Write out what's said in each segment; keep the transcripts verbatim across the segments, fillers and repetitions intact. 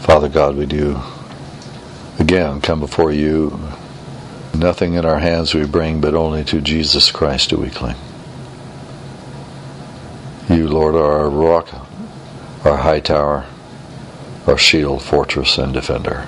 Father God, we do again come before you. Nothing in our hands we bring, but only to Jesus Christ do we cling. You, Lord, are our rock, our high tower, our shield, fortress, and defender.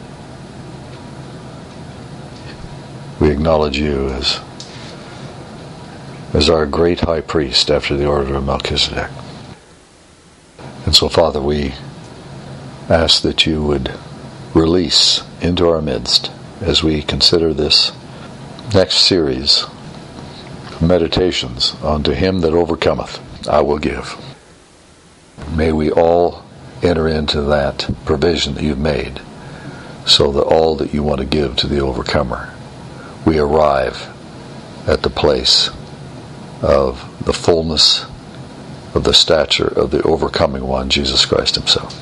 We acknowledge you as, as our great high priest after the order of Melchizedek. And so, Father, we ask that you would release into our midst, as we consider this next series of meditations, unto him that overcometh I will give. May we all enter into that provision that you've made, so that all that you want to give to the overcomer, we arrive at the place of the fullness of the stature of the overcoming one, Jesus Christ himself.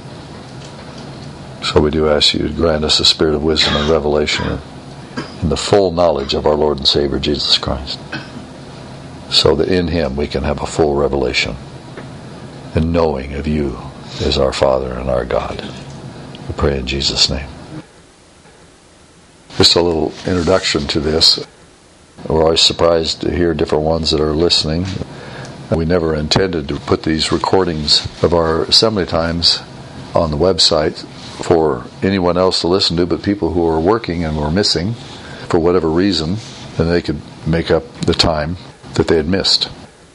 So we do ask you to grant us a spirit of wisdom and revelation in the full knowledge of our Lord and Savior Jesus Christ, so that in him we can have a full revelation and knowing of you as our Father and our God. We pray in Jesus' name. Just a little introduction to this. We're always surprised to hear different ones that are listening. We never intended to put these recordings of our assembly times on the website for anyone else to listen to, but people who are working and were missing for whatever reason, then they could make up the time that they had missed.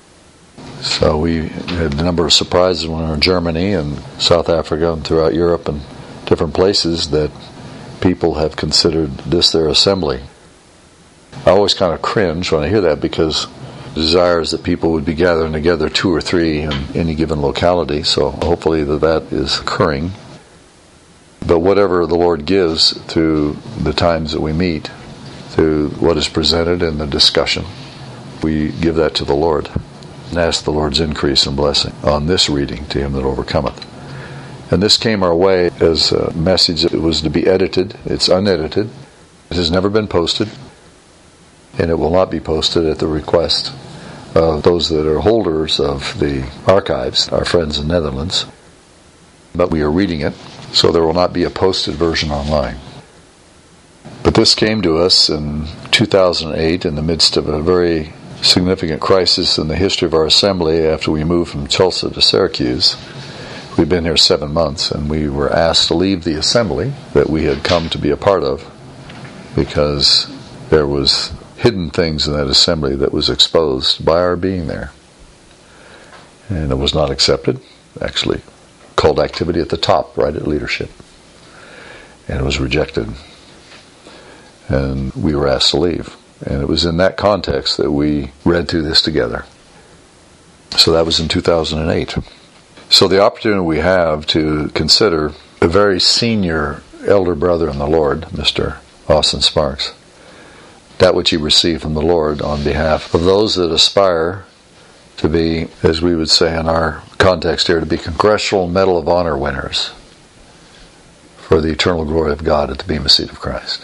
So we had a number of surprises when we were in Germany and South Africa and throughout Europe and different places that people have considered this their assembly. I always kind of cringe when I hear that, because the desire is that people would be gathering together, two or three in any given locality, so hopefully that that is occurring. But whatever the Lord gives through the times that we meet, through what is presented in the discussion, we give that to the Lord and ask the Lord's increase and blessing on this reading, to him that overcometh. And this came our way as a message that was to be edited. It's unedited. It has never been posted, and it will not be posted at the request of those that are holders of the archives, our friends in the Netherlands. But we are reading it, so there will not be a posted version online. But this came to us in two thousand eight in the midst of a very significant crisis in the history of our assembly after we moved from Tulsa to Syracuse. We've been here seven months, and we were asked to leave the assembly that we had come to be a part of, because there was hidden things in that assembly that was exposed by our being there. And it was not accepted, actually called activity at the top, right at leadership. And it was rejected. And we were asked to leave. And it was in that context that we read through this together. So that was in two thousand eight. So the opportunity we have to consider a very senior elder brother in the Lord, Mister Austin Sparks, that which he received from the Lord on behalf of those that aspire to be, as we would say in our context here, to be Congressional Medal of Honor winners for the eternal glory of God at the Bema Seat of Christ.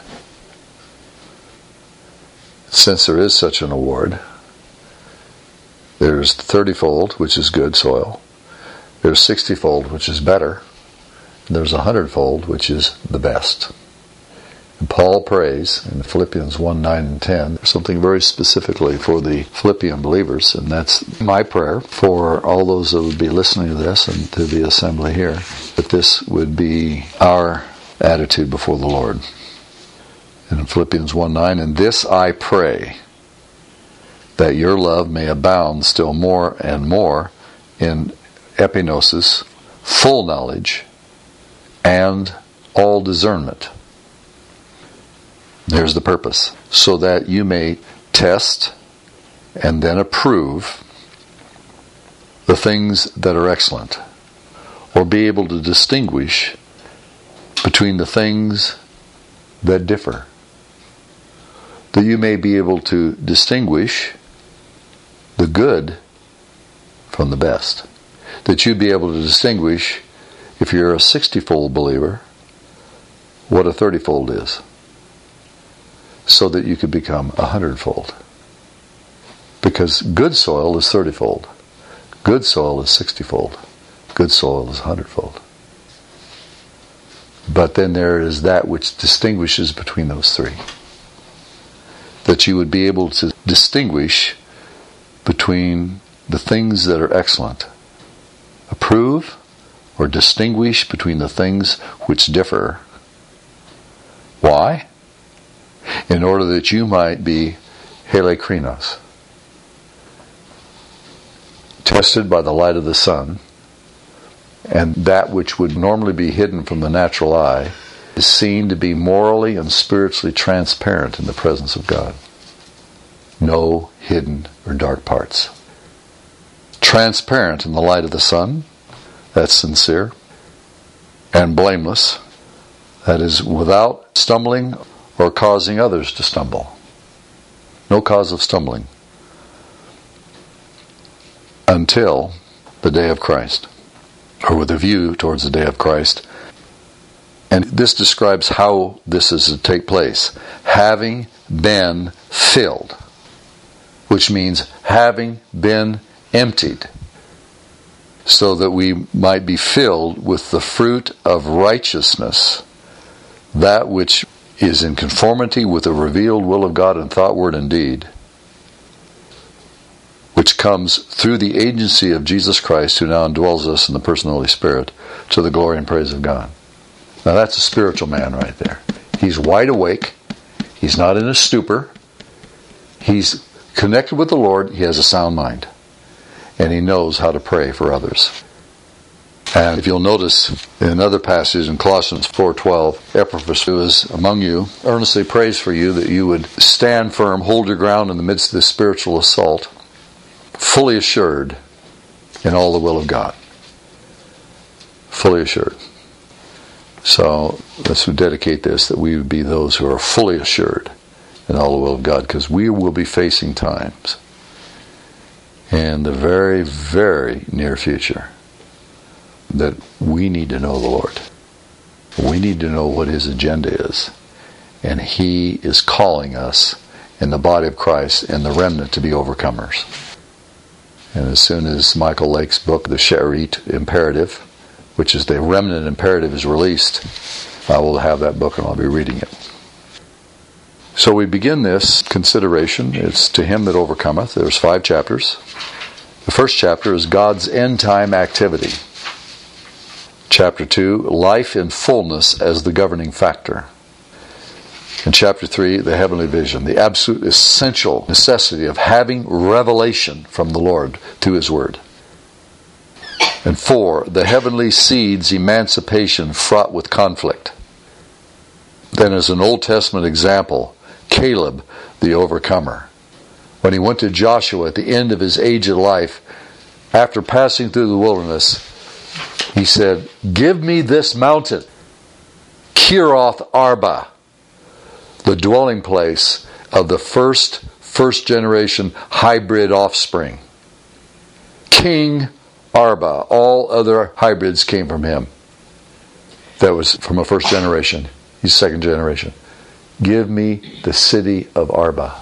Since there is such an award, there's thirty-fold, which is good soil. There's sixty-fold, which is better. And there's one hundred-fold, which is the best. And Paul prays in Philippians one, nine, and ten, something very specifically for the Philippian believers, and that's my prayer for all those that would be listening to this and to the assembly here, that this would be our attitude before the Lord. And in Philippians one, nine, and this I pray, that your love may abound still more and more in epignosis, full knowledge, and all discernment. There's the purpose. So that you may test and then approve the things that are excellent, or be able to distinguish between the things that differ. That you may be able to distinguish the good from the best. That you'd be able to distinguish, if you're a sixty-fold believer, what a thirty-fold is, so that you could become a hundred-fold. Because good soil is thirty-fold. Good soil is sixty-fold. Good soil is a hundred-fold. But then there is that which distinguishes between those three. That you would be able to distinguish between the things that are excellent. Approve or distinguish between the things which differ. Why? In order that you might be helekrinos, tested by the light of the sun, and that which would normally be hidden from the natural eye is seen to be morally and spiritually transparent in the presence of God. No hidden or dark parts. Transparent in the light of the sun, that's sincere, and blameless, that is without stumbling or causing others to stumble. No cause of stumbling. Until the day of Christ, or with a view towards the day of Christ. And this describes how this is to take place. Having been filled, which means having been emptied, so that we might be filled with the fruit of righteousness, that which is in conformity with the revealed will of God in thought, word, and deed, which comes through the agency of Jesus Christ, who now indwells us in the person of the Holy Spirit, to the glory and praise of God. Now that's a spiritual man right there. He's wide awake. He's not in a stupor. He's connected with the Lord. He has a sound mind. And he knows how to pray for others. And if you'll notice in another passage in Colossians four twelve, Epaphras, who is among you, earnestly prays for you that you would stand firm, hold your ground in the midst of this spiritual assault, fully assured in all the will of God. Fully assured. So let's dedicate this, that we would be those who are fully assured in all the will of God, because we will be facing times in the very, very near future that we need to know the Lord. We need to know what His agenda is. And He is calling us in the body of Christ and the remnant to be overcomers. And as soon as Michael Lake's book, The She'erit Imperative, which is the remnant imperative, is released, I will have that book and I'll be reading it. So we begin this consideration. It's to him that overcometh. There's five chapters. The first chapter is God's end time activity. Chapter two, life in fullness as the governing factor. In chapter three, the heavenly vision, the absolute essential necessity of having revelation from the Lord through His Word. And four, the heavenly seed's emancipation fraught with conflict. Then as an Old Testament example, Caleb, the overcomer. When he went to Joshua at the end of his aged life, after passing through the wilderness, he said, "Give me this mountain, Kiroth Arba, the dwelling place of the first, first generation hybrid offspring. King Arba." All other hybrids came from him. That was from a first generation. He's second generation. Give me the city of Arba.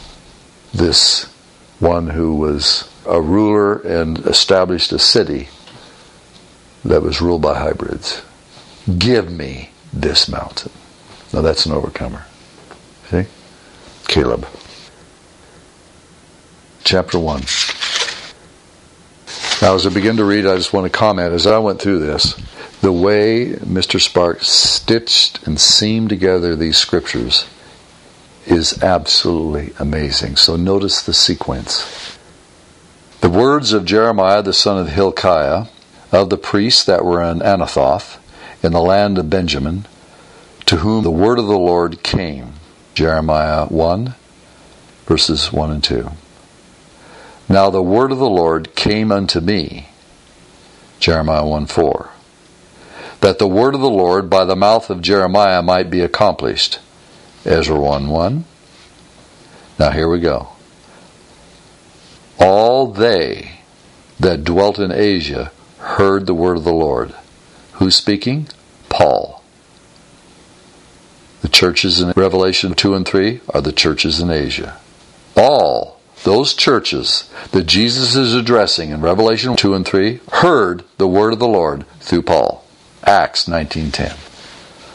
This one who was a ruler and established a city that was ruled by hybrids. Give me this mountain. Now that's an overcomer. See? Caleb. Chapter one. Now as I begin to read, I just want to comment, as I went through this, the way Mister Sparks stitched and seamed together these scriptures is absolutely amazing. So notice the sequence. The words of Jeremiah the son of Hilkiah, of the priests that were in Anathoth, in the land of Benjamin, to whom the word of the Lord came. Jeremiah one, verses one and two. Now the word of the Lord came unto me. Jeremiah one four. That the word of the Lord by the mouth of Jeremiah might be accomplished. Ezra one one. Now here we go. All they that dwelt in Asia heard the word of the Lord. Who's speaking? Paul. The churches in Revelation two and three are the churches in Asia. All those churches that Jesus is addressing in Revelation two and three heard the word of the Lord through Paul. Acts nineteen ten.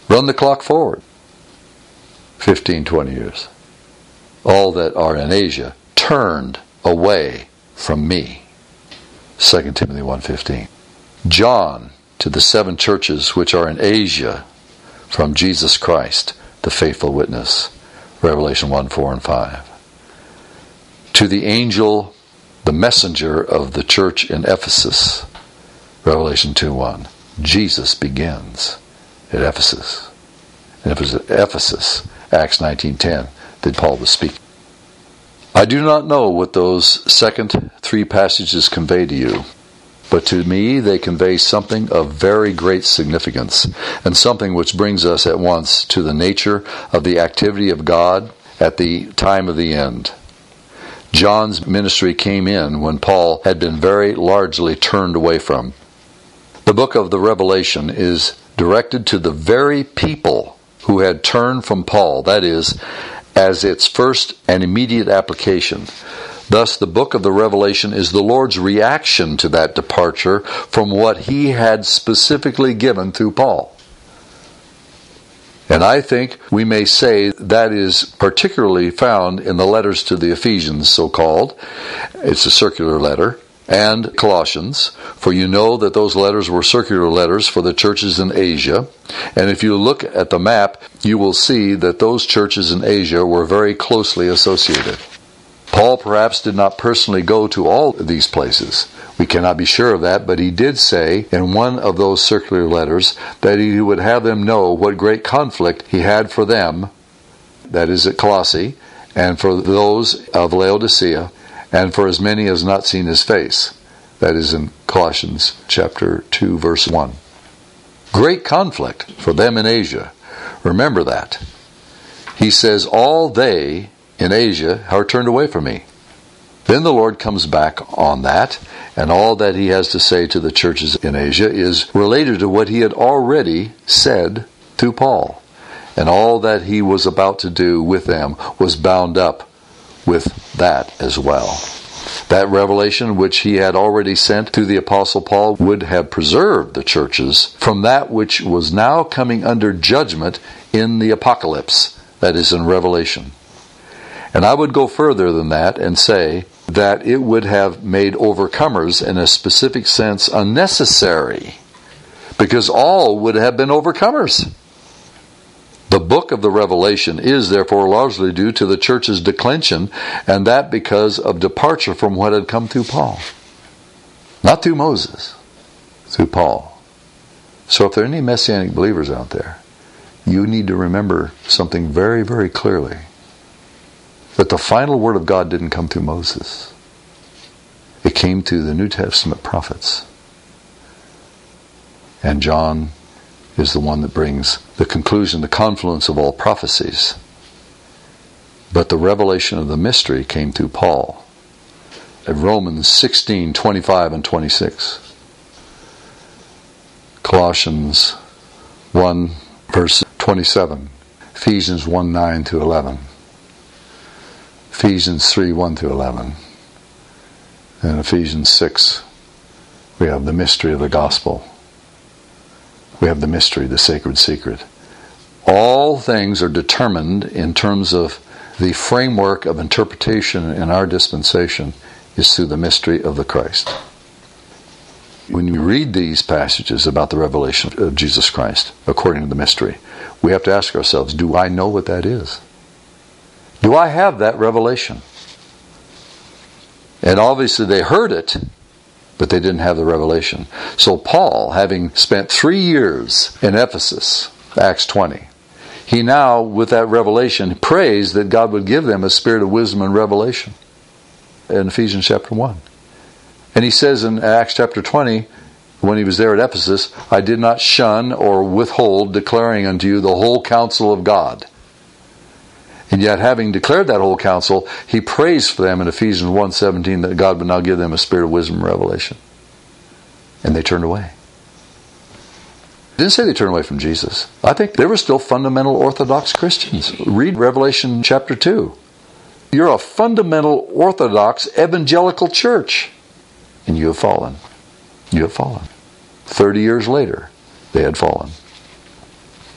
Run the clock forward. fifteen, twenty years. All that are in Asia turned away from me. Second Timothy one fifteen. John, to the seven churches which are in Asia, from Jesus Christ, the faithful witness. Revelation one, four, and five. To the angel, the messenger of the church in Ephesus. Revelation two, one. Jesus begins at Ephesus. And it was at Ephesus, Acts nineteen ten, that Paul was speaking. I do not know what those second three passages convey to you, but to me they convey something of very great significance, and something which brings us at once to the nature of the activity of God at the time of the end. John's ministry came in when Paul had been very largely turned away from. The book of the Revelation is directed to the very people who had turned from Paul, that is, as its first and immediate application. Thus, the book of the Revelation is the Lord's reaction to that departure from what He had specifically given through Paul. And I think we may say that is particularly found in the letters to the Ephesians, so-called. It's a circular letter. And Colossians, for you know that those letters were circular letters for the churches in Asia. And if you look at the map, you will see that those churches in Asia were very closely associated. Paul perhaps did not personally go to all these places. We cannot be sure of that, but he did say in one of those circular letters that he would have them know what great conflict he had for them, that is at Colossae, and for those of Laodicea, and for as many as not seen his face. That is in Colossians chapter two, verse one. Great conflict for them in Asia. Remember that. He says, all they in Asia are turned away from me. Then the Lord comes back on that, and all that He has to say to the churches in Asia is related to what He had already said through Paul. And all that He was about to do with them was bound up with that as well. That revelation which He had already sent through the Apostle Paul would have preserved the churches from that which was now coming under judgment in the Apocalypse, that is in Revelation. And I would go further than that and say that it would have made overcomers in a specific sense unnecessary, because all would have been overcomers. The book of the Revelation is therefore largely due to the church's declension, and that because of departure from what had come through Paul. Not through Moses, through Paul. So if there are any Messianic believers out there, you need to remember something very, very clearly. That the final word of God didn't come through Moses. It came through the New Testament prophets. And John is the one that brings the conclusion, the confluence of all prophecies. But the revelation of the mystery came through Paul. In Romans sixteen, twenty-five and twenty-six. Colossians one, verse twenty-seven. Ephesians one, nine to eleven. Ephesians three, one to eleven. And Ephesians six, we have the mystery of the gospel. We have the mystery, the sacred secret. All things are determined in terms of the framework of interpretation in our dispensation is through the mystery of the Christ. When you read these passages about the revelation of Jesus Christ, according to the mystery, we have to ask ourselves, do I know what that is? Do I have that revelation? And obviously they heard it, but they didn't have the revelation. So Paul, having spent three years in Ephesus, Acts twenty, he now, with that revelation, prays that God would give them a spirit of wisdom and revelation in Ephesians chapter one. And he says in Acts chapter twenty, when he was there at Ephesus, I did not shun or withhold declaring unto you the whole counsel of God. And yet, having declared that whole counsel, he prays for them in Ephesians one seventeen that God would now give them a spirit of wisdom and revelation. And they turned away. It didn't say they turned away from Jesus. I think they were still fundamental Orthodox Christians. Read Revelation chapter two. You're a fundamental Orthodox evangelical church. And you have fallen. You have fallen. Thirty years later, they had fallen.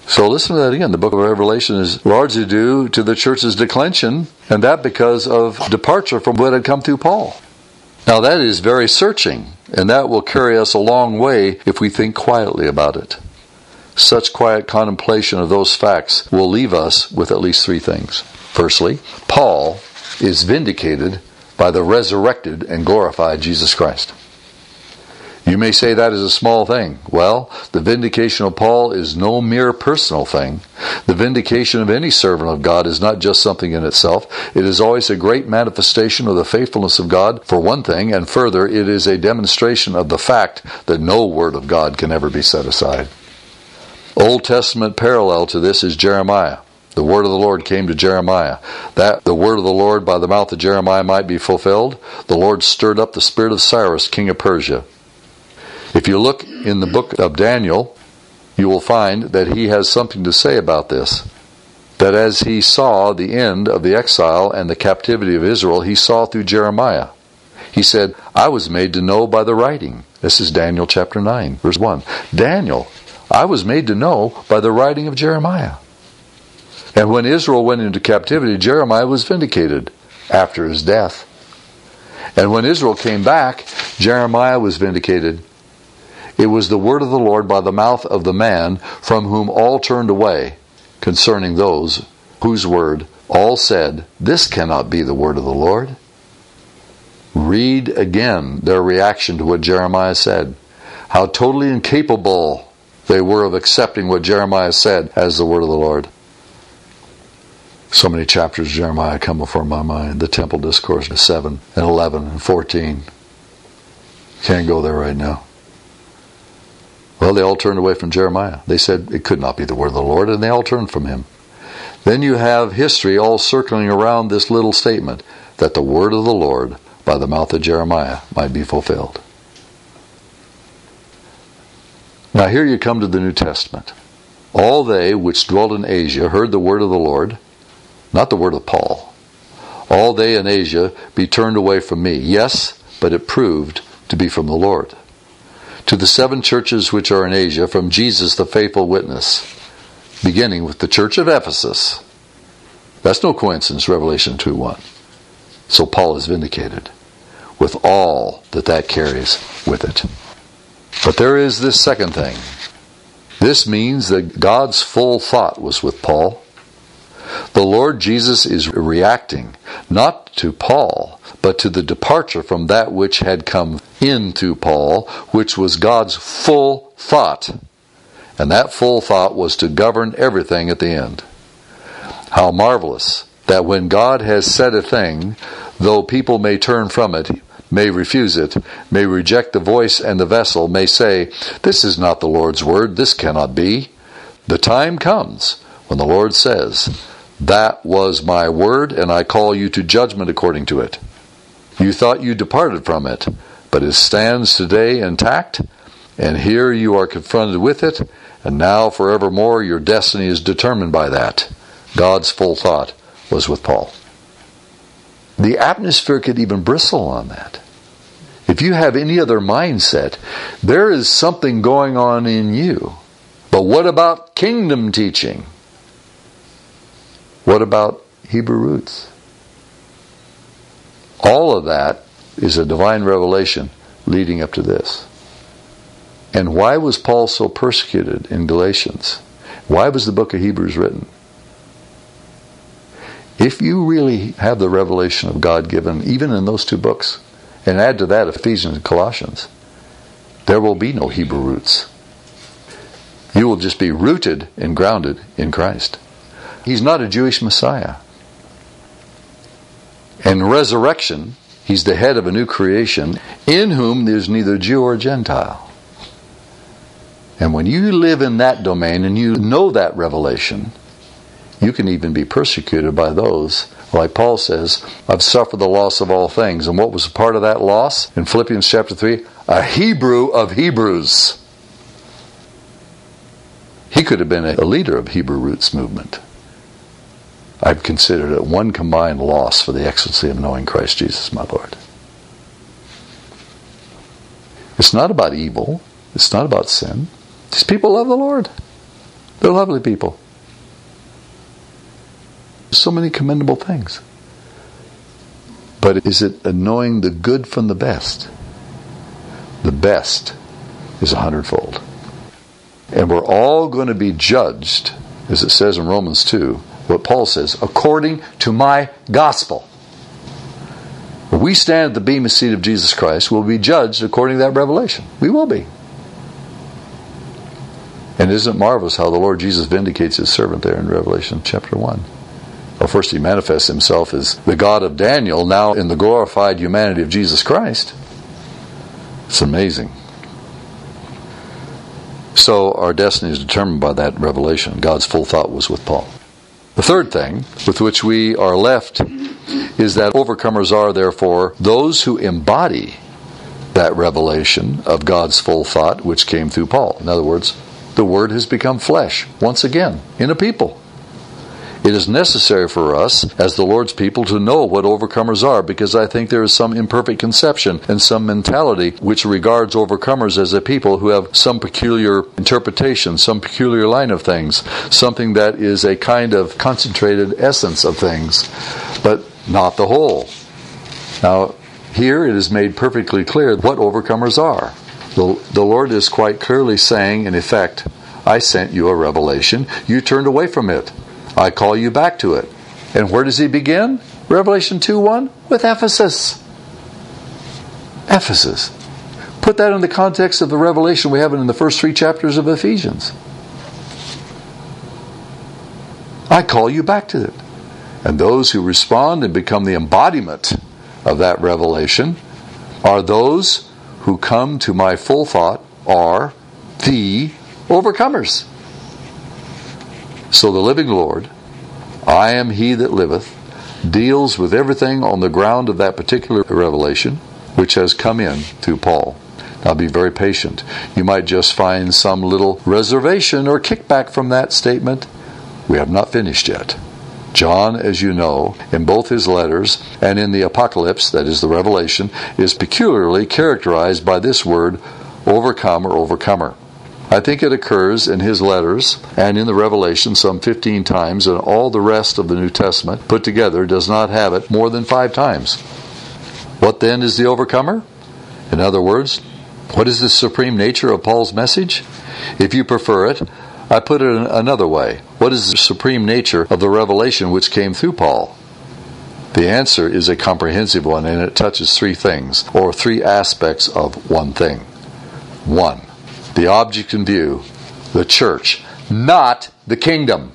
So listen to that again. The book of Revelation is largely due to the church's declension, and that because of departure from what had come through Paul. Now that is very searching, and that will carry us a long way if we think quietly about it. Such quiet contemplation of those facts will leave us with at least three things. Firstly, Paul is vindicated by the resurrected and glorified Jesus Christ. You may say that is a small thing. Well, the vindication of Paul is no mere personal thing. The vindication of any servant of God is not just something in itself. It is always a great manifestation of the faithfulness of God, for one thing, and further, it is a demonstration of the fact that no word of God can ever be set aside. Old Testament parallel to this is Jeremiah. The word of the Lord came to Jeremiah. That the word of the Lord by the mouth of Jeremiah might be fulfilled, the Lord stirred up the spirit of Cyrus, king of Persia. If you look in the book of Daniel, you will find that he has something to say about this. That as he saw the end of the exile and the captivity of Israel, he saw through Jeremiah. He said, I was made to know by the writing. This is Daniel chapter nine, verse one. Daniel, I was made to know by the writing of Jeremiah. And when Israel went into captivity, Jeremiah was vindicated after his death. And when Israel came back, Jeremiah was vindicated. It was the word of the Lord by the mouth of the man from whom all turned away, concerning those whose word all said, this cannot be the word of the Lord. Read again their reaction to what Jeremiah said. How totally incapable they were of accepting what Jeremiah said as the word of the Lord. So many chapters of Jeremiah come before my mind. The temple discourse, seven and eleven and fourteen. Can't go there right now. Well, they all turned away from Jeremiah. They said it could not be the word of the Lord, and they all turned from him. Then you have history all circling around this little statement, that the word of the Lord by the mouth of Jeremiah might be fulfilled. Now here you come to the New Testament. All they which dwelt in Asia heard the word of the Lord, not the word of Paul. All they in Asia be turned away from me. Yes, but it proved to be from the Lord. To the seven churches which are in Asia, from Jesus the faithful witness, beginning with the church of Ephesus. That's no coincidence, Revelation two one. So Paul is vindicated with all that that carries with it. But there is this second thing. This means that God's full thought was with Paul. The Lord Jesus is reacting not to Paul, but to the departure from that which had come into Paul, which was God's full thought. And that full thought was to govern everything at the end. How marvelous that when God has said a thing, though people may turn from it, may refuse it, may reject the voice and the vessel, may say, this is not the Lord's word, this cannot be. The time comes when the Lord says, that was my word, and I call you to judgment according to it. You thought you departed from it, but it stands today intact, and here you are confronted with it, and now forevermore your destiny is determined by that. God's full thought was with Paul. The atmosphere could even bristle on that. If you have any other mindset, there is something going on in you. But what about kingdom teaching? What about Hebrew roots? All of that is a divine revelation leading up to this. And why was Paul so persecuted in Galatians? Why was the book of Hebrews written? If you really have the revelation of God given, even in those two books, and add to that Ephesians and Colossians, there will be no Hebrew roots. You will just be rooted and grounded in Christ. He's not a Jewish Messiah. And resurrection, he's the head of a new creation, in whom there's neither Jew or Gentile. And when you live in that domain and you know that revelation, you can even be persecuted by those, like Paul says, I've suffered the loss of all things. And what was a part of that loss? In Philippians chapter three, a Hebrew of Hebrews. He could have been a leader of Hebrew Roots movement. I've considered it one combined loss for the excellency of knowing Christ Jesus my Lord. It's not about evil. It's not about sin. These people love the Lord. They're lovely people. So many commendable things. But is it knowing the good from the best? The best is a hundredfold. And we're all going to be judged, as it says in Romans two, what Paul says, according to my gospel. When we stand at the bema seat of Jesus Christ, we'll be judged according to that revelation. We will be. And isn't it marvelous how the Lord Jesus vindicates his servant there in Revelation chapter one? Well, first he manifests himself as the God of Daniel, now in the glorified humanity of Jesus Christ. It's amazing. So our destiny is determined by that revelation. God's full thought was with Paul. The third thing with which we are left is that overcomers are, therefore, those who embody that revelation of God's full thought which came through Paul. In other words, the Word has become flesh once again in a people. It is necessary for us, as the Lord's people, to know what overcomers are, because I think there is some imperfect conception and some mentality which regards overcomers as a people who have some peculiar interpretation, some peculiar line of things, something that is a kind of concentrated essence of things, but not the whole. Now, here it is made perfectly clear what overcomers are. The, the Lord is quite clearly saying, in effect, I sent you a revelation, you turned away from it. I call you back to it. And where does he begin? Revelation two one? With Ephesus. Ephesus. Put that in the context of the revelation we have in the first three chapters of Ephesians. I call you back to it. And those who respond and become the embodiment of that revelation are those who come to my full thought are the overcomers. So the living Lord, I am he that liveth, deals with everything on the ground of that particular revelation which has come in through Paul. Now be very patient. You might just find some little reservation or kickback from that statement. We have not finished yet. John, as you know, in both his letters and in the Apocalypse, that is the Revelation, is peculiarly characterized by this word, overcome or overcomer. I think it occurs in his letters and in the Revelation some fifteen times, and all the rest of the New Testament put together does not have it more than five times. What then is the overcomer? In other words, what is the supreme nature of Paul's message? If you prefer it, I put it another way. What is the supreme nature of the revelation which came through Paul? The answer is a comprehensive one, and it touches three things, or three aspects of one thing. One, the object in view, the church, not the kingdom.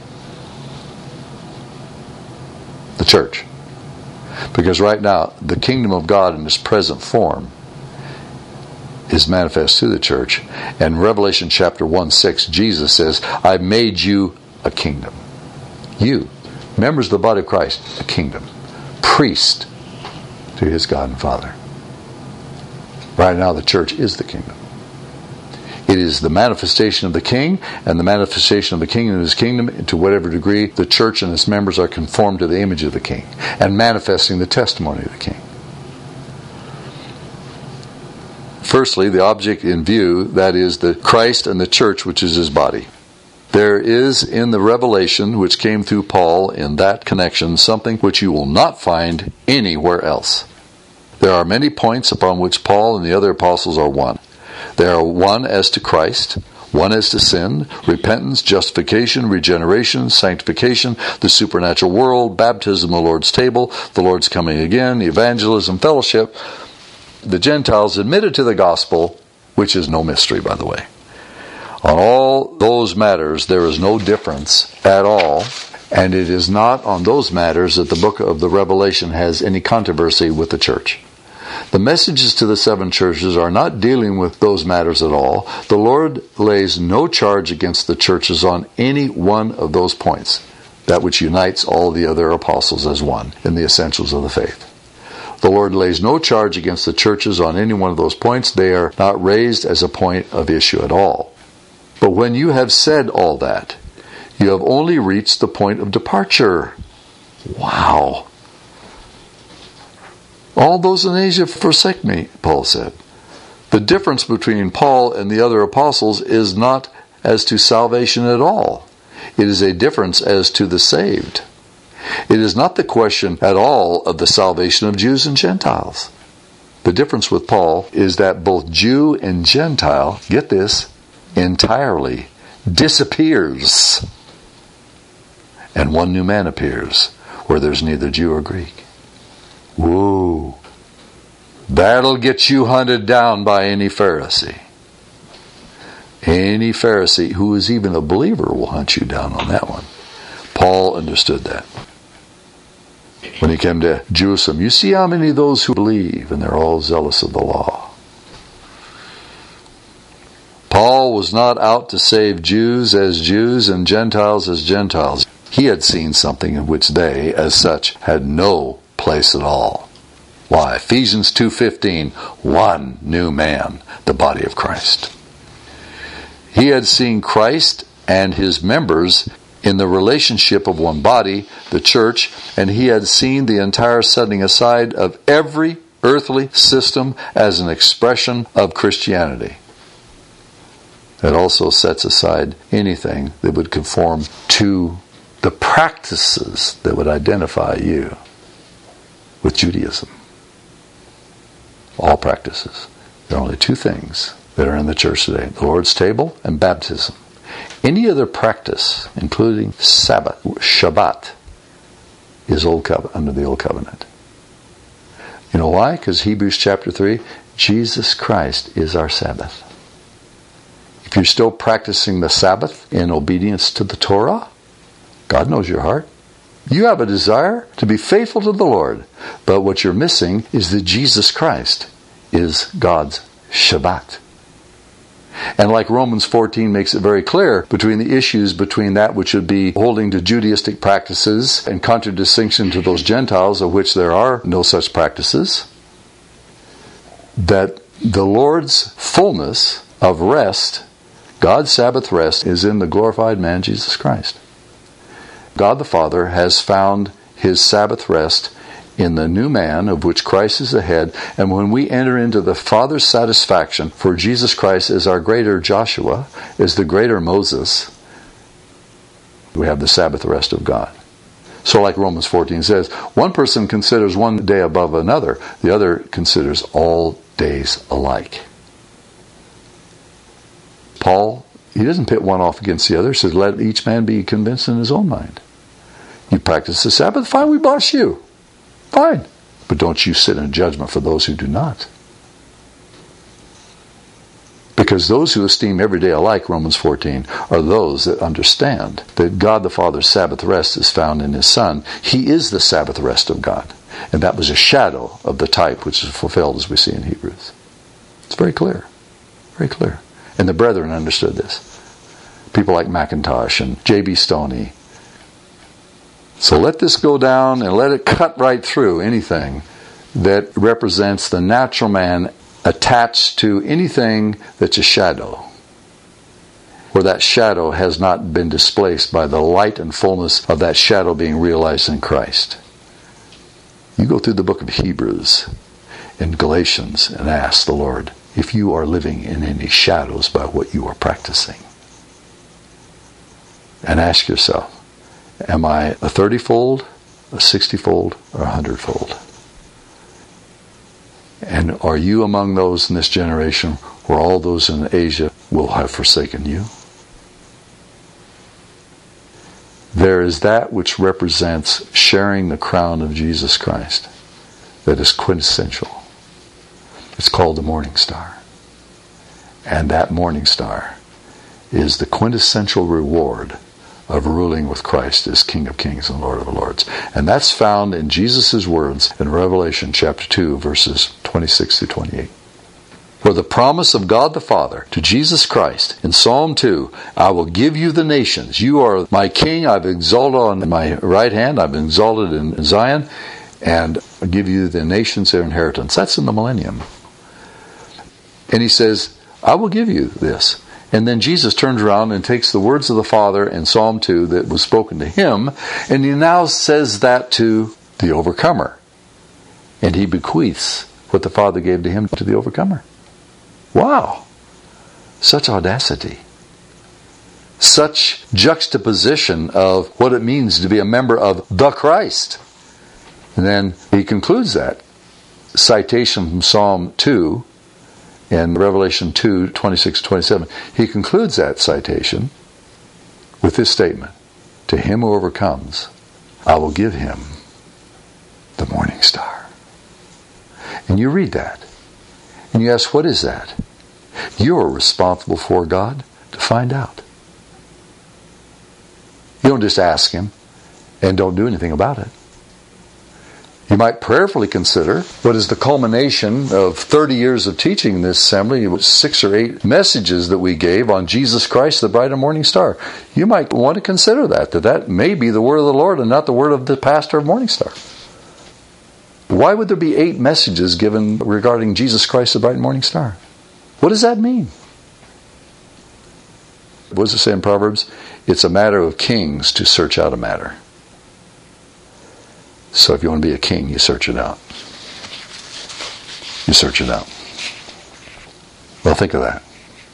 The church. Because right now, the kingdom of God in its present form is manifest to the church. And Revelation chapter one six, Jesus says, I've made you a kingdom. You, members of the body of Christ, a kingdom. Priest to his God and Father. Right now, the church is the kingdom. It is the manifestation of the king, and the manifestation of the king and his kingdom, to whatever degree the church and its members are conformed to the image of the king, and manifesting the testimony of the king. Firstly, the object in view, that is the Christ and the church, which is his body. There is in the revelation which came through Paul in that connection something which you will not find anywhere else. There are many points upon which Paul and the other apostles are one. They are one as to Christ, one as to sin, repentance, justification, regeneration, sanctification, the supernatural world, baptism, the Lord's table, the Lord's coming again, evangelism, fellowship, the Gentiles admitted to the gospel, which is no mystery, by the way. On all those matters, there is no difference at all, and it is not on those matters that the book of the Revelation has any controversy with the church. The messages to the seven churches are not dealing with those matters at all. The Lord lays no charge against the churches on any one of those points, that which unites all the other apostles as one in the essentials of the faith. The Lord lays no charge against the churches on any one of those points. They are not raised as a point of issue at all. But when you have said all that, you have only reached the point of departure. Wow. All those in Asia forsake me, Paul said. The difference between Paul and the other apostles is not as to salvation at all. It is a difference as to the saved. It is not the question at all of the salvation of Jews and Gentiles. The difference with Paul is that both Jew and Gentile, get this, entirely disappears. And one new man appears, where there's neither Jew or Greek. Whoa. That'll get you hunted down by any Pharisee. Any Pharisee who is even a believer will hunt you down on that one. Paul understood that. When he came to Jerusalem, you see how many of those who believe, and they're all zealous of the law. Paul was not out to save Jews as Jews and Gentiles as Gentiles. He had seen something in which they, as such, had no place at all. Why? Ephesians two fifteen, one new man, the body of Christ. He had seen Christ and his members in the relationship of one body, the church, and he had seen the entire setting aside of every earthly system as an expression of Christianity. It also sets aside anything that would conform to the practices that would identify you with Judaism. All practices. There are only two things that are in the church today: the Lord's table and baptism. Any other practice, including Sabbath, Shabbat, is old covenant, under the Old Covenant. You know why? Because Hebrews chapter three, Jesus Christ is our Sabbath. If you're still practicing the Sabbath in obedience to the Torah, God knows your heart. You have a desire to be faithful to the Lord, but what you're missing is that Jesus Christ is God's Shabbat. And like Romans fourteen makes it very clear, between the issues between that which would be holding to Judaistic practices and contradistinction to those Gentiles of which there are no such practices, that the Lord's fullness of rest, God's Sabbath rest, is in the glorified man Jesus Christ. God the Father has found his Sabbath rest in the new man of which Christ is the head, and when we enter into the Father's satisfaction, for Jesus Christ is our greater Joshua, is the greater Moses, we have the Sabbath rest of God. So like Romans fourteen says, one person considers one day above another, the other considers all days alike. Paul, he doesn't pit one off against the other. He says, let each man be convinced in his own mind. You practice the Sabbath, fine, we bless you. Fine. But don't you sit in judgment for those who do not. Because those who esteem every day alike, Romans fourteen, are those that understand that God the Father's Sabbath rest is found in his Son. He is the Sabbath rest of God. And that was a shadow of the type which is fulfilled as we see in Hebrews. It's very clear. Very clear. And the brethren understood this. People like McIntosh and J B Stoney. So let this go down and let it cut right through anything that represents the natural man attached to anything that's a shadow, where that shadow has not been displaced by the light and fullness of that shadow being realized in Christ. You go through the book of Hebrews and Galatians and ask the Lord if you are living in any shadows by what you are practicing. And ask yourself, am I a thirty-fold, a sixty-fold, or a hundred-fold? And are you among those in this generation where all those in Asia will have forsaken you? There is that which represents sharing the crown of Jesus Christ that is quintessential. It's called the morning star. And that morning star is the quintessential reward of ruling with Christ as King of Kings and Lord of Lords. And that's found in Jesus' words in Revelation chapter two, verses twenty-six through twenty-eight. For the promise of God the Father to Jesus Christ in Psalm two, I will give you the nations. You are my king. I've exalted on my right hand. I've exalted in Zion. And I'll give you the nations their inheritance. That's in the millennium. And he says, I will give you this. And then Jesus turns around and takes the words of the Father in Psalm two that was spoken to him, and he now says that to the overcomer. And he bequeaths what the Father gave to him to the overcomer. Wow! Such audacity. such juxtaposition of what it means to be a member of the Christ. And then he concludes that. Citation from Psalm two and Revelation two, twenty-six to twenty-seven. He concludes that citation with this statement. To him who overcomes, I will give him the morning star. And you read that. And you ask, what is that? You are responsible for God to find out. You don't just ask him and don't do anything about it. You might prayerfully consider what is the culmination of thirty years of teaching in this assembly. It was six or eight messages that we gave on Jesus Christ, the bright and morning star. You might want to consider that, that that may be the word of the Lord and not the word of the pastor of Morning Star. Why would there be eight messages given regarding Jesus Christ, the bright and morning star? What does that mean? What does it say in Proverbs? It's a matter of kings to search out a matter. So if you want to be a king, you search it out. You search it out. Well, think of that.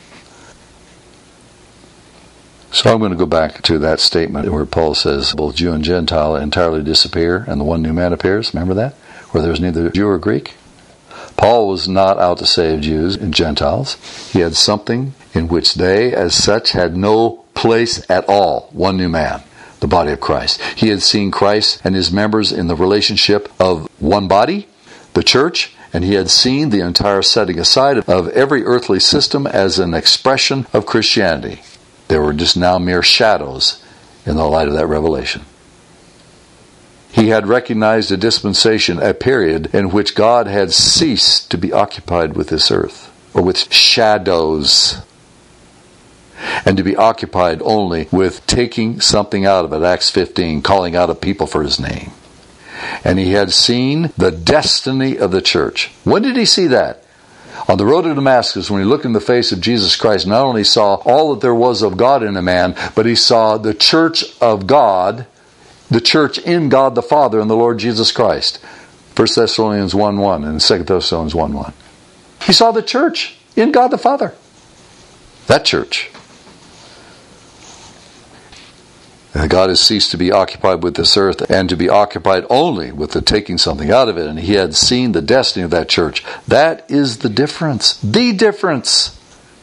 So I'm going to go back to that statement where Paul says both Jew and Gentile entirely disappear and the one new man appears. Remember that? Where there's neither Jew or Greek. Paul was not out to save Jews and Gentiles. He had something in which they, as such, had no place at all. One new man. The body of Christ. He had seen Christ and his members in the relationship of one body, the church, and he had seen the entire setting aside of every earthly system as an expression of Christianity. They were just now mere shadows in the light of that revelation. He had recognized a dispensation, a period in which God had ceased to be occupied with this earth, or with shadows, and to be occupied only with taking something out of it. Acts fifteen, calling out a people for his name. And he had seen the destiny of the church. When did he see that? On the road to Damascus, when he looked in the face of Jesus Christ, not only saw all that there was of God in a man, but he saw the church of God, the church in God the Father and the Lord Jesus Christ. First Thessalonians one one and Second Thessalonians one one. He saw the church in God the Father. That church. God has ceased to be occupied with this earth and to be occupied only with the taking something out of it. And he had seen the destiny of that church. That is the difference. The difference.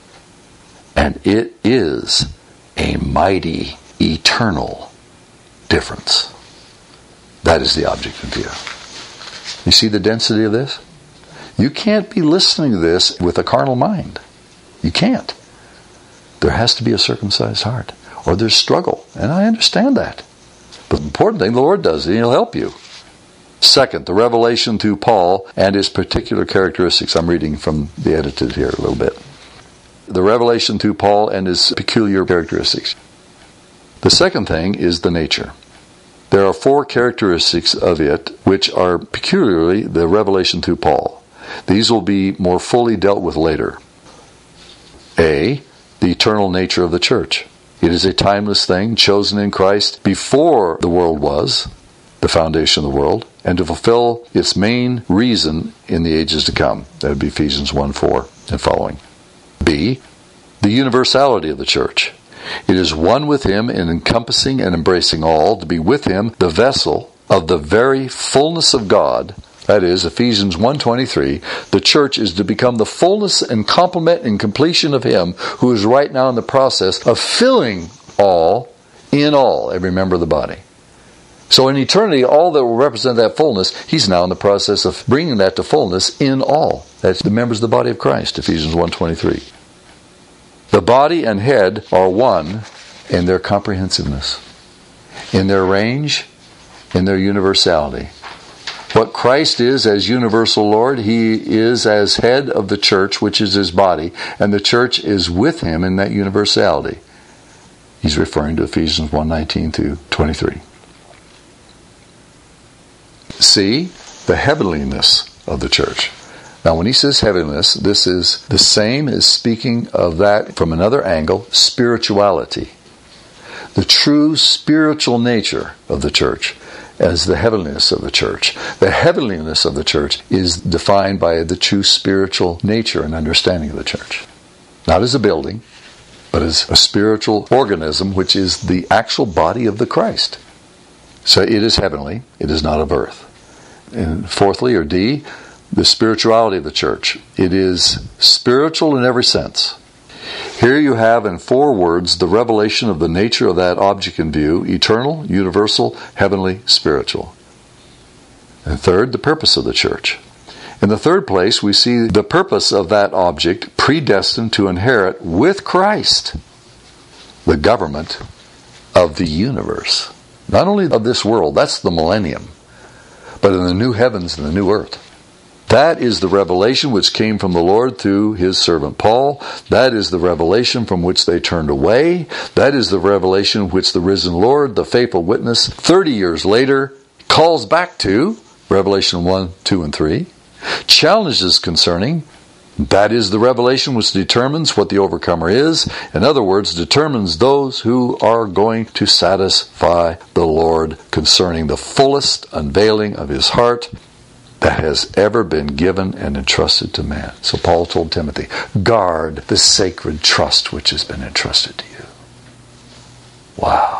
And it is a mighty, eternal difference. That is the object of view. You see the density of this? You can't be listening to this with a carnal mind. You can't. There has to be a circumcised heart. Or there's struggle. And I understand that. But the important thing, the Lord does it. He'll help you. Second, the revelation through Paul and his particular characteristics. I'm reading from the edited here a little bit. The revelation through Paul and his peculiar characteristics. The second thing is the nature. There are four characteristics of it which are peculiarly the revelation through Paul. These will be more fully dealt with later. A, the eternal nature of the church. It is a timeless thing, chosen in Christ before the world was, the foundation of the world, and to fulfill its main reason in the ages to come. That would be Ephesians one four and following. B, the universality of the church. It is one with him in encompassing and embracing all, to be with him the vessel of the very fullness of God. That is, Ephesians one twenty-three, the church is to become the fullness and complement and completion of him who is right now in the process of filling all in all, every member of the body. So in eternity, all that will represent that fullness, he's now in the process of bringing that to fullness in all. That's the members of the body of Christ, Ephesians one twenty-three. The body and head are one in their comprehensiveness, in their range, in their universality. What Christ is as universal Lord, he is as head of the church, which is his body, and the church is with him in that universality. He's referring to Ephesians one nineteen through twenty-three. See, the heavenliness of the church. Now, when he says heavenliness, this is the same as speaking of that from another angle, spirituality. The true spiritual nature of the church as the heavenliness of the church. The heavenliness of the church is defined by the true spiritual nature and understanding of the church. Not as a building, but as a spiritual organism, which is the actual body of the Christ. So it is heavenly, it is not of earth. And fourthly, or D, the spirituality of the church. It is spiritual in every sense. Here you have in four words the revelation of the nature of that object in view: eternal, universal, heavenly, spiritual. And third, the purpose of the church. In the third place, we see the purpose of that object predestined to inherit with Christ the government of the universe. Not only of this world, that's the millennium, but in the new heavens and the new earth. That is the revelation which came from the Lord through His servant Paul. That is the revelation from which they turned away. That is the revelation which the risen Lord, the faithful witness, thirty years later, calls back to, Revelation one, two, and three. Challenges concerning. That is the revelation which determines what the overcomer is. In other words, determines those who are going to satisfy the Lord concerning the fullest unveiling of His heart that has ever been given and entrusted to man. So Paul told Timothy, guard the sacred trust which has been entrusted to you. Wow.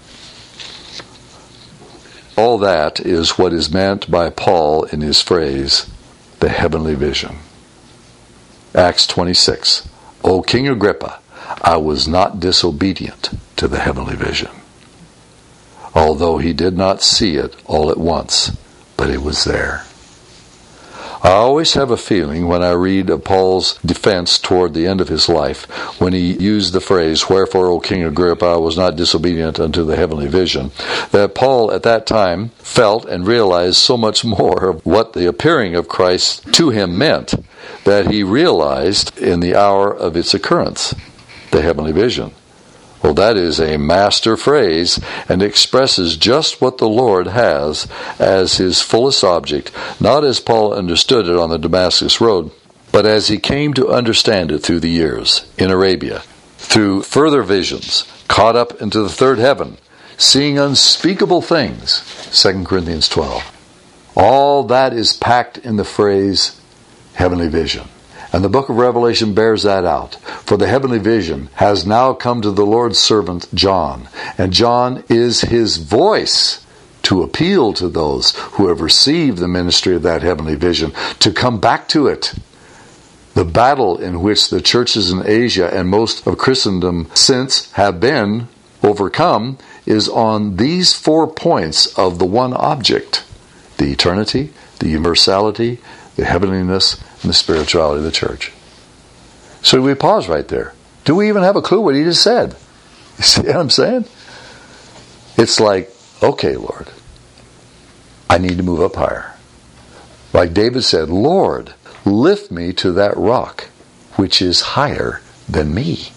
All that is what is meant by Paul in his phrase, the heavenly vision. Acts twenty-six. O King Agrippa, I was not disobedient to the heavenly vision, although he did not see it all at once, but it was there. I always have a feeling when I read of Paul's defense toward the end of his life, when he used the phrase, wherefore, O King Agrippa, I was not disobedient unto the heavenly vision, that Paul at that time felt and realized so much more of what the appearing of Christ to him meant, that he realized in the hour of its occurrence, the heavenly vision. Well, that is a master phrase and expresses just what the Lord has as His fullest object, not as Paul understood it on the Damascus Road, but as he came to understand it through the years in Arabia, through further visions, caught up into the third heaven, seeing unspeakable things, Second Corinthians twelve. All that is packed in the phrase heavenly vision. And the book of Revelation bears that out. For the heavenly vision has now come to the Lord's servant John. And John is his voice to appeal to those who have received the ministry of that heavenly vision to come back to it. The battle in which the churches in Asia and most of Christendom since have been overcome is on these four points of the one object: the eternity, the universality, the heavenliness, and the spirituality of the church. So we pause right there. Do we even have a clue what he just said? You see what I'm saying? It's like, okay, Lord, I need to move up higher. Like David said, Lord, lift me to that rock which is higher than me.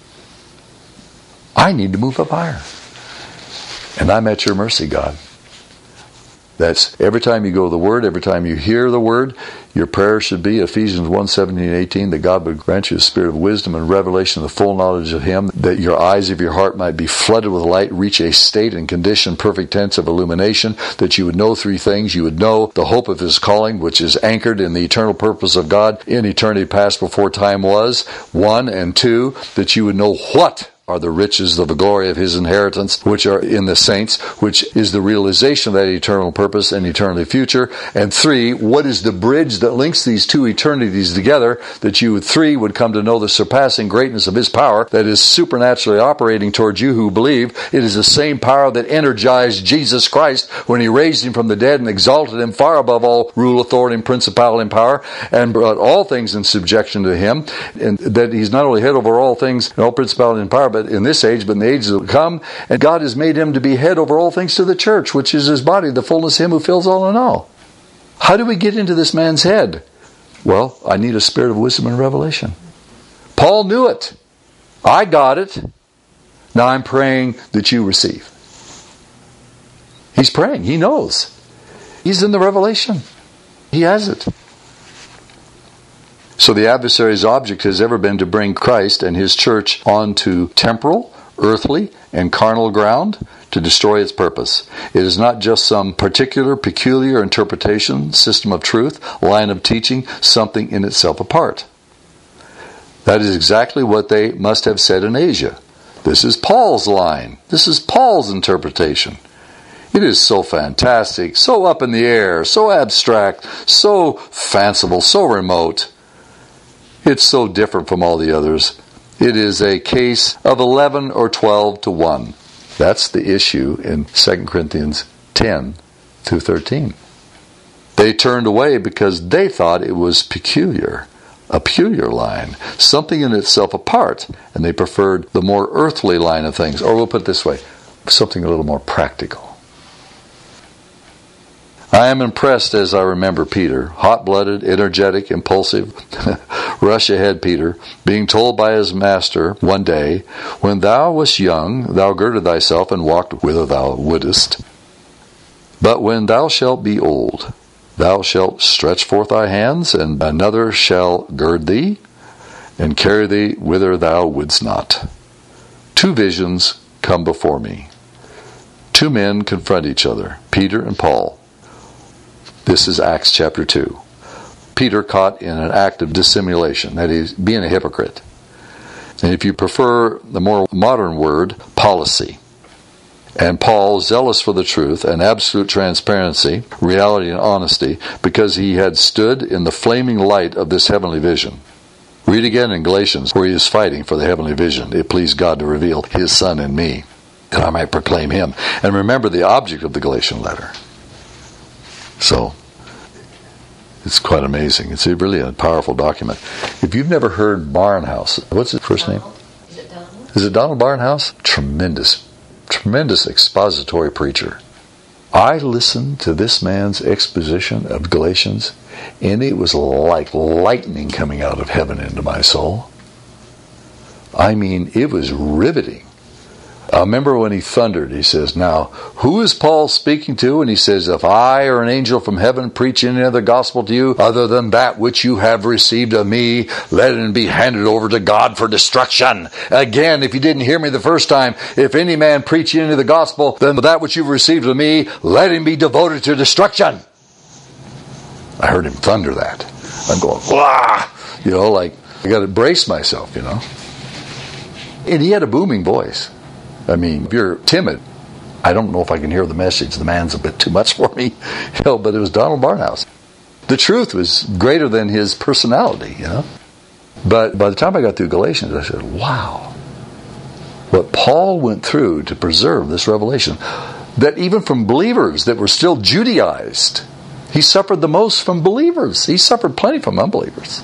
I need to move up higher. And I'm at your mercy, God. That's every time you go to the Word, every time you hear the Word, your prayer should be Ephesians one, seventeen and eighteen, that God would grant you a spirit of wisdom and revelation of the full knowledge of Him, that your eyes of your heart might be flooded with light, reach a state and condition, perfect tense of illumination, that you would know three things. You would know the hope of His calling, which is anchored in the eternal purpose of God in eternity past before time was, one, and two, that you would know what are the riches of the glory of His inheritance, which are in the saints, which is the realization of that eternal purpose and eternity future. And three, what is the bridge that links these two eternities together, that you, three, would come to know the surpassing greatness of His power that is supernaturally operating towards you who believe. It is the same power that energized Jesus Christ when He raised Him from the dead and exalted Him far above all rule, authority, and principality and power, and brought all things in subjection to Him, and that He's not only head over all things and all principality and power, but in this age, but in the ages to come. And God has made Him to be head over all things to the church, which is His body, the fullness of Him who fills all in all. How do we get into this man's head? Well, I need a spirit of wisdom and revelation. Paul knew it. I got it. Now I'm praying that you receive. He's praying. He knows. He's in the revelation. He has it. So the adversary's object has ever been to bring Christ and His church onto temporal, earthly, and carnal ground to destroy its purpose. It is not just some particular, peculiar interpretation, system of truth, line of teaching, something in itself apart. That is exactly what they must have said in Asia. This is Paul's line. This is Paul's interpretation. It is so fantastic, so up in the air, so abstract, so fanciful, so remote. It's so different from all the others. It is a case of eleven or twelve to one. That's the issue in Second Corinthians ten through thirteen. They turned away because they thought it was peculiar, a peculiar line, something in itself apart, and they preferred the more earthly line of things. Or we'll put it this way, something a little more practical. I am impressed as I remember Peter, hot-blooded, energetic, impulsive, rush ahead Peter, being told by his master one day, when thou wast young, thou girded thyself and walked whither thou wouldest. But when thou shalt be old, thou shalt stretch forth thy hands, and another shall gird thee, and carry thee whither thou wouldst not. Two visions come before me. Two men confront each other, Peter and Paul. This is Acts chapter two. Peter caught in an act of dissimulation, that is, being a hypocrite. And if you prefer the more modern word, policy. And Paul, zealous for the truth and absolute transparency, reality and honesty, because he had stood in the flaming light of this heavenly vision. Read again in Galatians, where he is fighting for the heavenly vision. It pleased God to reveal his Son in me, that I might proclaim him. And remember the object of the Galatian letter. So, it's quite amazing. It's really a powerful document. If you've never heard Barnhouse, what's his first name? Is it Donald? Is it Donald Barnhouse? Tremendous, tremendous expository preacher. I listened to this man's exposition of Galatians, and it was like lightning coming out of heaven into my soul. I mean, it was riveting. I remember when he thundered, he says, now, who is Paul speaking to? And he says, if I or an angel from heaven preach any other gospel to you other than that which you have received of me, let it be handed over to God for destruction. Again, if you didn't hear me the first time, if any man preach any of the gospel, then that which you've received of me, let him be devoted to destruction. I heard him thunder that. I'm going, wah! You know, like, I got to brace myself, you know. And he had a booming voice. I mean, if you're timid, I don't know if I can hear the message. The man's a bit too much for me. You know, but it was Donald Barnhouse. The truth was greater than his personality, you know. But by the time I got through Galatians, I said, wow. What Paul went through to preserve this revelation, that even from believers that were still Judaized, he suffered the most from believers. He suffered plenty from unbelievers.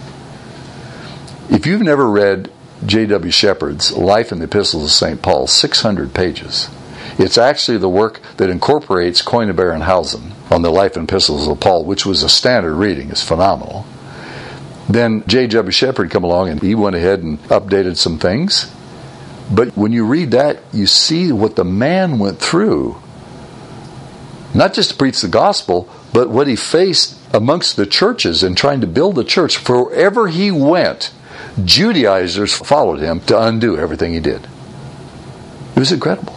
If you've never read J W Shepherd's Life and the Epistles of Saint Paul, six hundred pages. It's actually the work that incorporates Coin of Berenhausen on the Life and Epistles of Paul, which was a standard reading. It's phenomenal. Then J W Shepherd come along and he went ahead and updated some things. But when you read that, you see what the man went through. Not just to preach the gospel, but what he faced amongst the churches and trying to build the church. For wherever he went, Judaizers followed him to undo everything he did. It was incredible.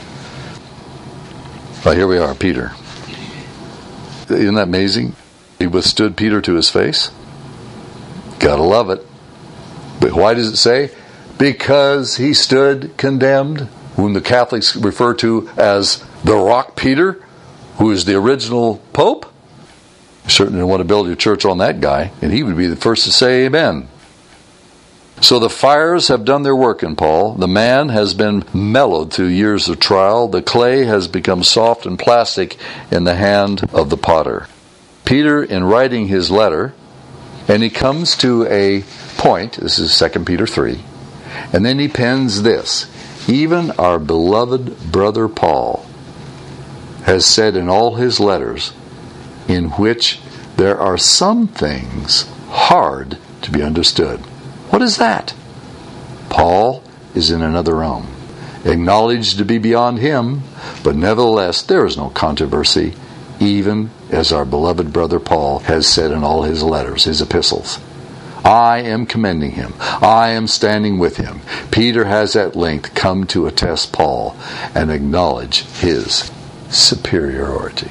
Well, here we are, Peter. Isn't that amazing? He withstood Peter to his face. Gotta love it. But why does it say? Because he stood condemned, whom the Catholics refer to as the Rock Peter, who is the original Pope. You certainly don't want to build your church on that guy, and he would be the first to say amen. So the fires have done their work in Paul. The man has been mellowed through years of trial. The clay has become soft and plastic in the hand of the potter. Peter, in writing his letter, and he comes to a point, this is Second Peter three, and then he pens this, even our beloved brother Paul has said in all his letters, in which there are some things hard to be understood. What is that? Paul is in another realm, acknowledged to be beyond him, but nevertheless there is no controversy, even as our beloved brother Paul has said in all his letters, his epistles. I am commending him. I am standing with him. Peter has at length come to attest Paul and acknowledge his superiority.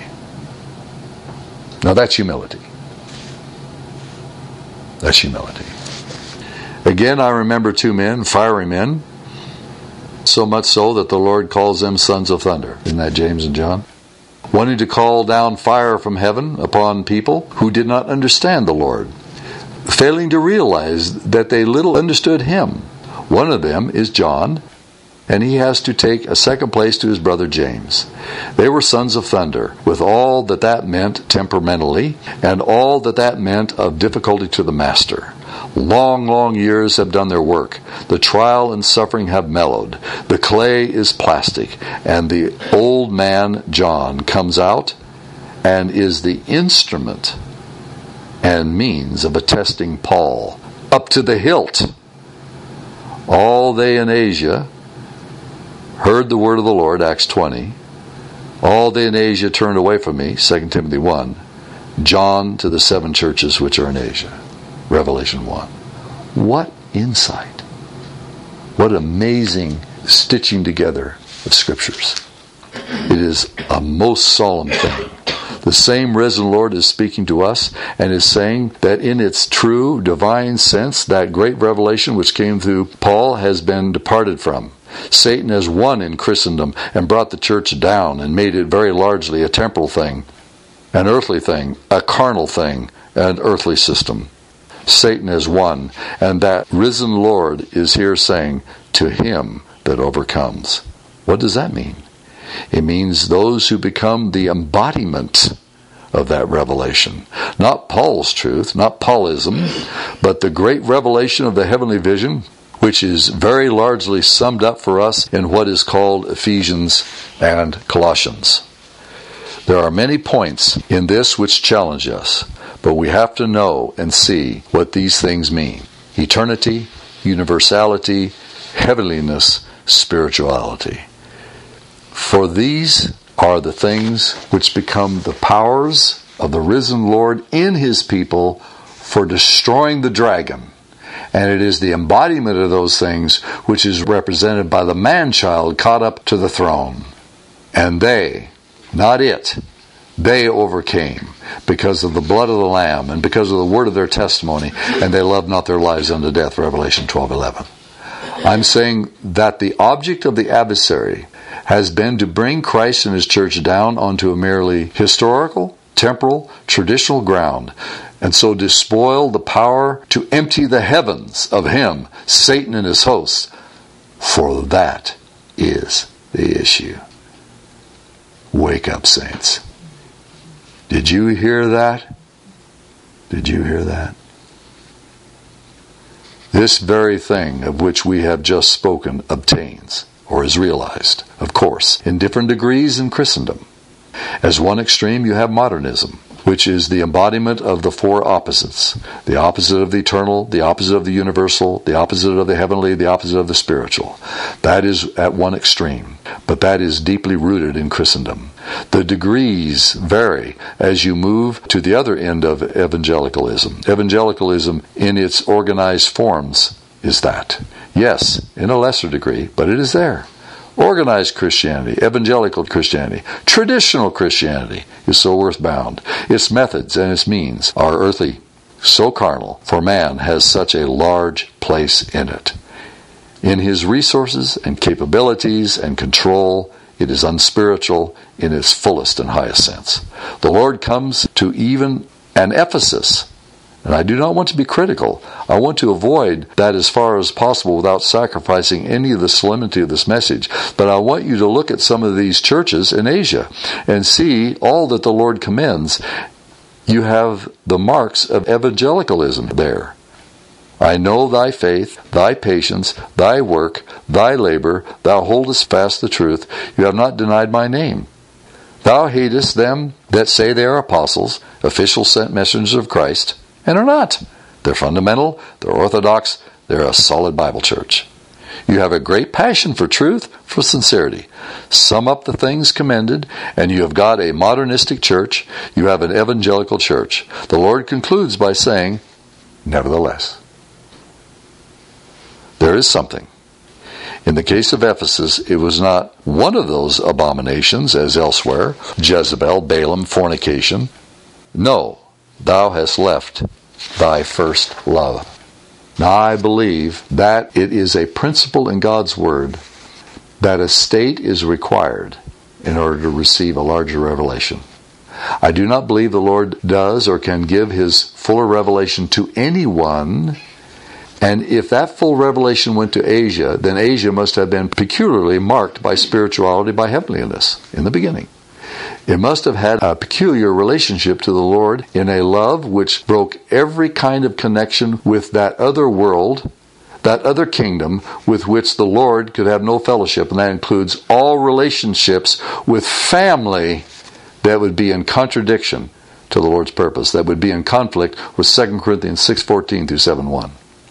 Now that's humility. That's humility. Again, I remember two men, fiery men, so much so that the Lord calls them sons of thunder. Isn't that James and John? Wanting to call down fire from heaven upon people who did not understand the Lord, failing to realize that they little understood Him. One of them is John, and he has to take a second place to his brother James. They were sons of thunder, with all that that meant temperamentally, and all that that meant of difficulty to the master. Long, long years have done their work. The trial and suffering have mellowed. The clay is plastic, and the old man, John, comes out and is the instrument and means of attesting Paul up to the hilt. All they in Asia heard the word of the Lord, Acts twenty. All they in Asia turned away from me, Second Timothy one. John to the seven churches which are in Asia, Revelation one. What insight. What amazing stitching together of scriptures. It is a most solemn thing. The same risen Lord is speaking to us and is saying that in its true divine sense, that great revelation which came through Paul has been departed from. Satan has won in Christendom and brought the church down and made it very largely a temporal thing, an earthly thing, a carnal thing, an earthly system. Satan has won, and that risen Lord is here saying, to him that overcomes. What does that mean? It means those who become the embodiment of that revelation. Not Paul's truth, not Paulism, but the great revelation of the heavenly vision, which is very largely summed up for us in what is called Ephesians and Colossians. There are many points in this which challenge us, but we have to know and see what these things mean. Eternity, universality, heavenliness, spirituality. For these are the things which become the powers of the risen Lord in His people for destroying the dragon. And it is the embodiment of those things which is represented by the man-child caught up to the throne. And they, not it, they overcame because of the blood of the Lamb and because of the word of their testimony, and they loved not their lives unto death, Revelation twelve eleven. I'm saying that the object of the adversary has been to bring Christ and His church down onto a merely historical, temporal, traditional ground, and so despoil the power to empty the heavens of him, Satan and his hosts. For that is the issue. Wake up, saints. Did you hear that? Did you hear that? This very thing of which we have just spoken obtains, or is realized, of course, in different degrees in Christendom. As one extreme, you have modernism, which is the embodiment of the four opposites. The opposite of the eternal, the opposite of the universal, the opposite of the heavenly, the opposite of the spiritual. That is at one extreme, but that is deeply rooted in Christendom. The degrees vary as you move to the other end of evangelicalism. Evangelicalism in its organized forms is that. Yes, in a lesser degree, but it is there. Organized Christianity, evangelical Christianity, traditional Christianity is so earthbound. Its methods and its means are earthly, so carnal, for man has such a large place in it. In his resources and capabilities and control, it is unspiritual in its fullest and highest sense. The Lord comes to even an Ephesus. And I do not want to be critical. I want to avoid that as far as possible without sacrificing any of the solemnity of this message. But I want you to look at some of these churches in Asia and see all that the Lord commends. You have the marks of evangelicalism there. I know thy faith, thy patience, thy work, thy labor. Thou holdest fast the truth. You have not denied my name. Thou hatest them that say they are apostles, official sent messengers of Christ, and are not. They're fundamental, they're orthodox, they're a solid Bible church. You have a great passion for truth, for sincerity. Sum up the things commended, and you have got a modernistic church, you have an evangelical church. The Lord concludes by saying, nevertheless, there is something. In the case of Ephesus, it was not one of those abominations as elsewhere, Jezebel, Balaam, fornication. No. Thou hast left thy first love. Now, I believe that it is a principle in God's Word that a state is required in order to receive a larger revelation. I do not believe the Lord does or can give His fuller revelation to anyone. And if that full revelation went to Asia, then Asia must have been peculiarly marked by spirituality, by heavenliness in the beginning. It must have had a peculiar relationship to the Lord in a love which broke every kind of connection with that other world, that other kingdom with which the Lord could have no fellowship. And that includes all relationships with family that would be in contradiction to the Lord's purpose, that would be in conflict with Second Corinthians six fourteen through seven one.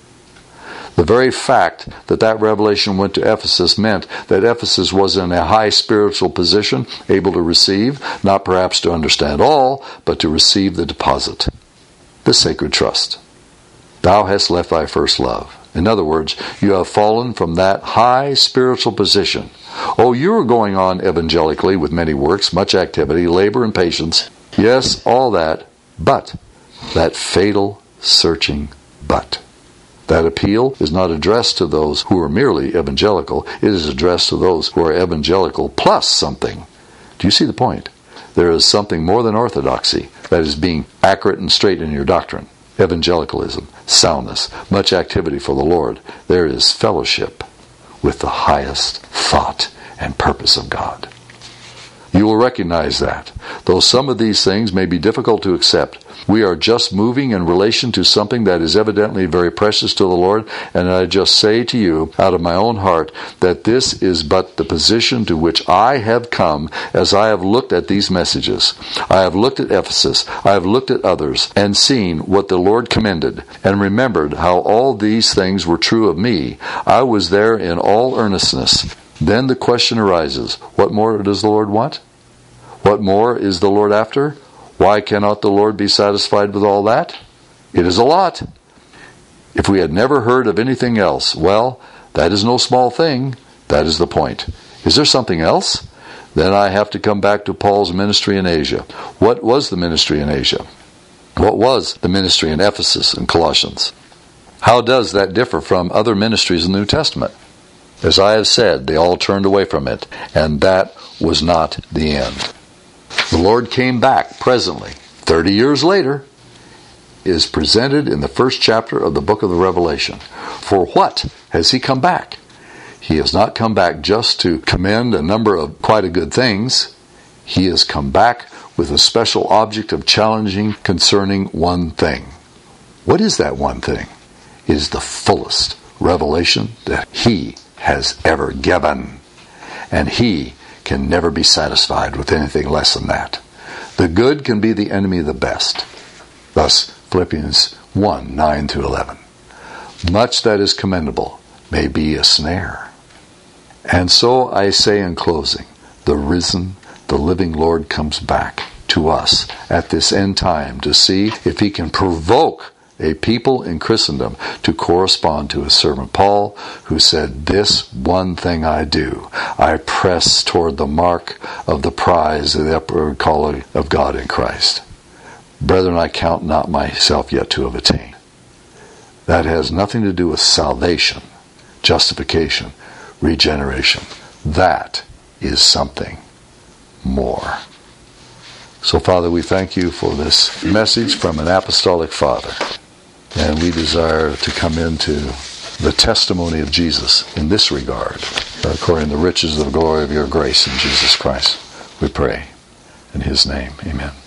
The very fact that that revelation went to Ephesus meant that Ephesus was in a high spiritual position, able to receive, not perhaps to understand all, but to receive the deposit, the sacred trust. Thou hast left thy first love. In other words, you have fallen from that high spiritual position. Oh, you are going on evangelically with many works, much activity, labor, and patience. Yes, all that, but that fatal, searching but. That appeal is not addressed to those who are merely evangelical. It is addressed to those who are evangelical plus something. Do you see the point? There is something more than orthodoxy, that is being accurate and straight in your doctrine. Evangelicalism, soundness, much activity for the Lord. There is fellowship with the highest thought and purpose of God. You will recognize that. Though some of these things may be difficult to accept, we are just moving in relation to something that is evidently very precious to the Lord, and I just say to you out of my own heart that this is but the position to which I have come as I have looked at these messages. I have looked at Ephesus, I have looked at others, and seen what the Lord commended, and remembered how all these things were true of me. I was there in all earnestness. Then the question arises, what more does the Lord want? What more is the Lord after? Why cannot the Lord be satisfied with all that? It is a lot. If we had never heard of anything else, well, that is no small thing. That is the point. Is there something else? Then I have to come back to Paul's ministry in Asia. What was the ministry in Asia? What was the ministry in Ephesus and Colossians? How does that differ from other ministries in the New Testament? As I have said, they all turned away from it, and that was not the end. The Lord came back presently, thirty years later, is presented in the first chapter of the book of the Revelation. For what has He come back? He has not come back just to commend a number of quite a good things. He has come back with a special object of challenging concerning one thing. What is that one thing? It is the fullest revelation that He has ever given. And He can never be satisfied with anything less than that. The good can be the enemy of the best. Thus, Philippians one, nine through eleven. Much that is commendable may be a snare. And so I say in closing, the risen, the living Lord comes back to us at this end time to see if He can provoke a people in Christendom to correspond to His servant Paul, who said, this one thing I do, I press toward the mark of the prize of the upward calling of God in Christ. Brethren, I count not myself yet to have attained. That has nothing to do with salvation, justification, regeneration. That is something more. So, Father, we thank You for this message from an apostolic father. And we desire to come into the testimony of Jesus in this regard, according to the riches of the glory of Your grace in Jesus Christ. We pray in His name. Amen.